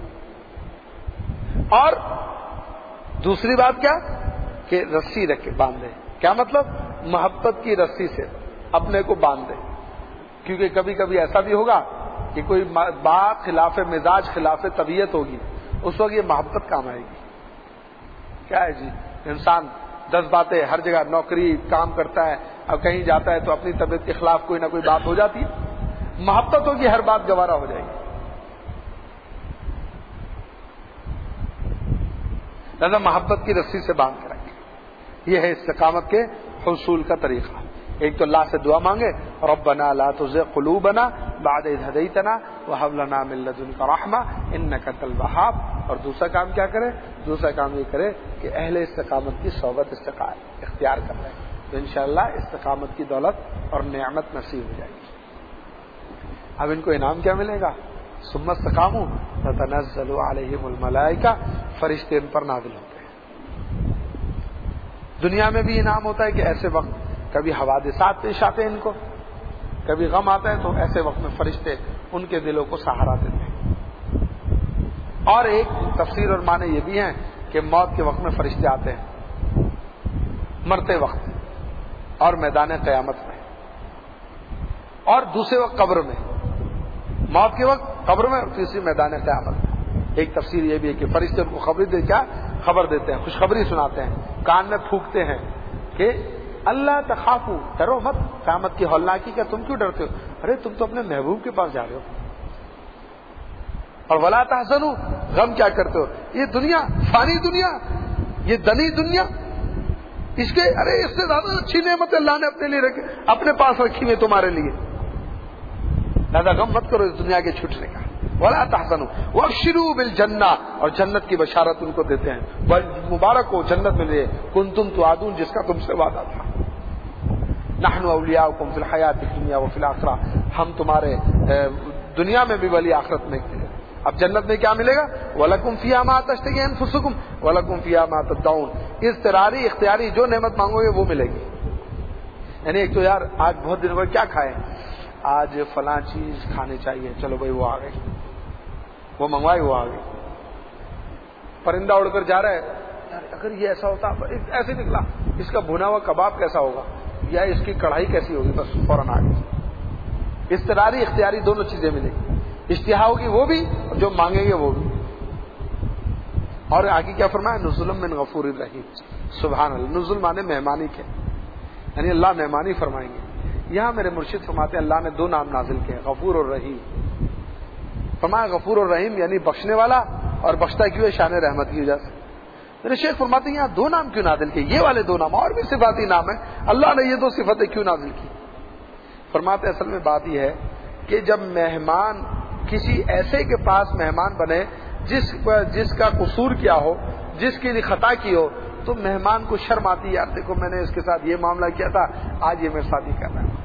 اور دوسری بات کیا کہ رسی رکھ کے باندھے۔ کیا مطلب؟ محبت کی رسی سے اپنے کو باندھ دے، کیونکہ کبھی کبھی ایسا بھی ہوگا کہ کوئی بات خلاف مزاج، خلاف طبیعت ہوگی، اس وقت یہ محبت کام آئے گی۔ کیا ہے جی، انسان 10 باتیں، ہر جگہ نوکری کام کرتا ہے، اب کہیں جاتا ہے تو اپنی طبیعت کے خلاف کوئی نہ کوئی بات ہو جاتی ہے، محبت ہوگی ہر بات گوارا ہو جائے گی۔ لہذا محبت کی رسی سے باندھ کے رکھیں، یہ ہے استقامت کے حصول کا طریقہ۔ ایک تو اللہ سے دعا مانگے ربنا لا تزغ قلوبنا بعد اذ ہدیتنا وہب لنا من لدنک رحمہ انک انت الوہاب۔ اور دوسرا کام کیا کرے؟ دوسرا کام یہ کرے کہ اہل استقامت کی صحبت اختیار کر لیں، تو انشاءاللہ استقامت کی دولت اور نعمت نصیب ہو جائے گی۔ اب ان کو انعام کیا ملے گا؟ ثم استقاموا تتنزل علیہم الملائکہ، فرشتے ان پر نازل ہوتے ہیں۔ دنیا میں بھی انعام ہوتا ہے کہ ایسے وقت کبھی حوادثات پیش آتے ہیں ان کو، کبھی غم آتا ہے، تو ایسے وقت میں فرشتے ان کے دلوں کو سہارا دیتے ہیں۔ اور ایک تفسیر اور معنی یہ بھی ہیں کہ موت کے وقت میں فرشتے آتے ہیں، مرتے وقت اور میدان قیامت میں، اور دوسرے وقت قبر میں، موت کے وقت قبر میں، اور تیسری میدان قیامت میں۔ ایک تفسیر یہ بھی ہے کہ فرشتے ان کو خبر دیتے ہیں، خوشخبری سناتے ہیں، کان میں پھونکتے ہیں کہ اللہ تخافو، ڈرو مت، قیامت کی ہولناکی کا تم کیوں ڈرتے ہو؟ ارے تم تو اپنے محبوب کے پاس جا رہے ہو۔ اور ولا تحزنوا، غم کیا کرتے ہو؟ یہ دنیا، فانی دنیا، یہ دنی دنیا، اس کے ارے اس سے زیادہ اچھی نعمت اللہ نے اپنے لیے اپنے پاس رکھی ہوئی تمہارے لیے، لہذا غم مت کرو اس دنیا کے چھوٹنے کا۔ ولا تحزنوا وابشروا بالجنہ، اور جنت کی بشارت ان کو دیتے ہیں، مبارک ہو جنت ملے، کنتم توعدون، جس کا تم سے وعدہ تھا۔ نحن اولیاؤکم فی الحیات الدنیا وفی الآخرہ، ہم تمہارے دنیا میں بھی ولی آخرت میں بھی۔ اب جنت میں کیا ملے گا؟ وَلَكُمْ فِيهَا مَا تَشْتَهِي أَنفُسُكُمْ وَلَكُمْ فِيهَا مَا تَدَّعُونَ، اضطراری اختیاری جو نعمت مانگو گے وہ ملے گی۔ یعنی ایک تو یار آج بہت دنوں بعد کیا کھائے، آج فلاں چیز کھانی چاہیے، چلو بھائی وہ آ گئی، وہ منگوائی وہ آ گئی۔ پرندہ اڑ کر جا رہا ہے، یار اگر یہ ایسا ہوتا، ایسے نکلا، اس کا بھنا ہوا کباب کیسا ہوگا یا اس کی کڑھائی کیسی ہوگی، بس فوراً آ گئی۔ اضطراری اختیاری دونوں چیزیں ملیں گی، اشتہا ہوگی وہ بھی اور جو مانگیں گے وہ بھی۔ اور آگے کیا فرمایا؟ نزل من غفور الرحیم، سبحان اللہ۔ نزل مانے مہمانی کے، یعنی اللہ مہمانی فرمائیں گے۔ یہاں میرے مرشد فرماتے ہیں اللہ نے دو نام نازل کیے، غفور اور رحیم۔ فرمایا غفور اور رحیم یعنی بخشنے والا اور بخشتا کیوں ہے، شان رحمت کی وجہ سے۔ میرے شیخ فرماتے ہیں یہاں دو نام کیوں نازل کیے، یہ والے دو نام، اور بھی صفاتی نام ہیں، اللہ نے یہ دو صفتیں کیوں نازل کی؟ فرماتے ہیں اصل میں بات یہ ہے کہ جب مہمان کسی ایسے کے پاس مہمان بنے جس کا قصور کیا ہو، جس کی لیے خطا کی ہو، تو مہمان کو شرم آتی ہے، یار دیکھو میں نے اس کے ساتھ یہ معاملہ کیا تھا، آج یہ میرے ساتھ ہی کر رہا ہے۔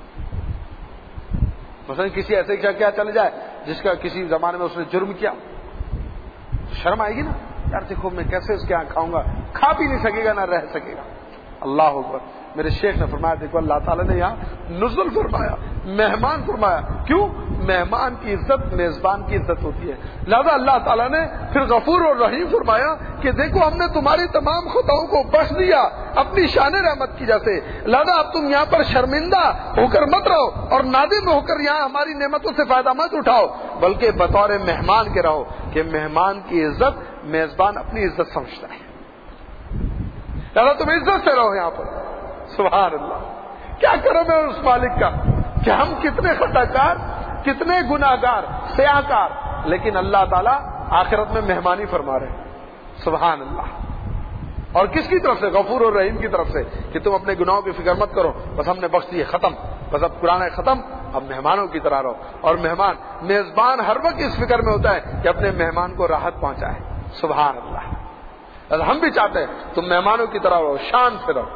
مثلا کسی ایسے کیا چلے جائے جس کا کسی زمانے میں اس نے جرم کیا، تو شرم آئے گی نا، یار دیکھو میں کیسے اس کے یہاں کھاؤں گا، کھا بھی نہیں سکے گا نہ رہ سکے گا۔ اللہ اکبر۔ میرے شیخ نے فرمایا دیکھو اللہ تعالیٰ نے یہاں نزل فرمایا، مہمان فرمایا، کیوں؟ مہمان کی عزت میزبان کی عزت ہوتی ہے، لہذا اللہ تعالیٰ نے پھر غفور اور رحیم فرمایا کہ دیکھو ہم نے تمہاری تمام خطاؤں کو بخش دیا اپنی شان رحمت کی جیسے، لہذا اب تم یہاں پر شرمندہ ہو کر مت رہو اور نادم ہو کر یہاں ہماری نعمتوں سے فائدہ مت اٹھاؤ، بلکہ بطور مہمان کے رہو، کہ مہمان کی عزت میزبان اپنی عزت سمجھتا ہے، لہذا تم عزت سے رہو یہاں پر۔ سبحان اللہ۔ کیا کرو میں اس مالک کا کہ ہم کتنے خطا کار، کتنے گناہگار، سیاہ کار، لیکن اللہ تعالیٰ آخرت میں مہمانی فرما رہے ہیں۔ سبحان اللہ۔ اور کس کی طرف سے؟ غفور اور رحیم کی طرف سے، کہ تم اپنے گناہوں کی فکر مت کرو، بس ہم نے بخش دیے، ختم، بس اب قرآن ہے ختم، اب مہمانوں کی طرح رہو۔ اور مہمان میزبان ہر وقت اس فکر میں ہوتا ہے کہ اپنے مہمان کو راحت پہنچائے۔ سبحان اللہ۔ ہم بھی چاہتے ہیں تم مہمانوں کی طرح رہو، شان سے رہو۔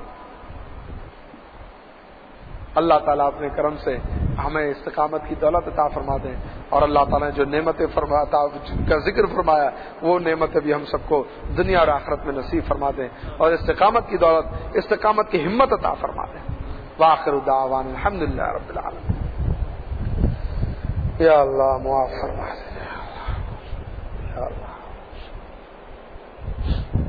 اللہ تعالیٰ اپنے کرم سے ہمیں استقامت کی دولت عطا فرما دیں، اور اللہ تعالیٰ نے جو نعمتیں کا ذکر فرمایا وہ نعمتیں بھی ہم سب کو دنیا اور آخرت میں نصیب فرما دیں، اور استقامت کی دولت، استقامت کی ہمت عطا فرما دیں۔ وآخر دعوانا الحمدللہ رب العالمین۔ یا اللہ معاف فرما دیں، یا اللہ۔